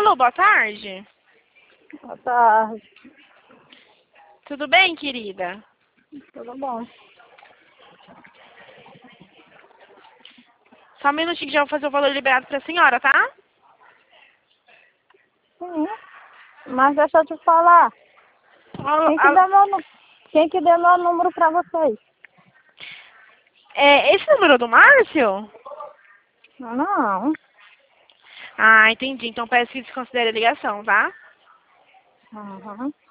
Alô, boa tarde. Boa tarde. Tudo bem, querida? Tudo bom? Só um minutinho que já vou fazer o valor liberado pra senhora, tá? Sim. Mas deixa eu te falar. Quem que deu meu número pra vocês? Esse número é do Márcio? Não. Ah, entendi. Então peço que desconsidere a ligação, tá? Uhum.